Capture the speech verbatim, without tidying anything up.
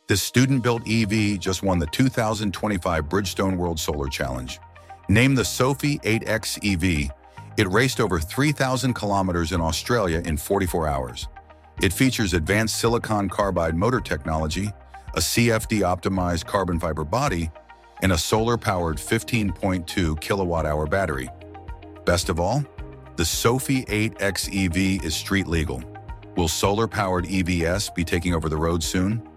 This student-built E V just won the two thousand twenty-five Bridgestone World Solar Challenge. Named the Sophy eight X E V, it raced over three thousand kilometers in Australia in forty-four hours. It features advanced silicon carbide motor technology, a C F D-optimized carbon fiber body, and a solar-powered fifteen point two kilowatt hour battery. Best of all, the Sophy eight X E V is street legal. Will solar-powered E Vs be taking over the road soon?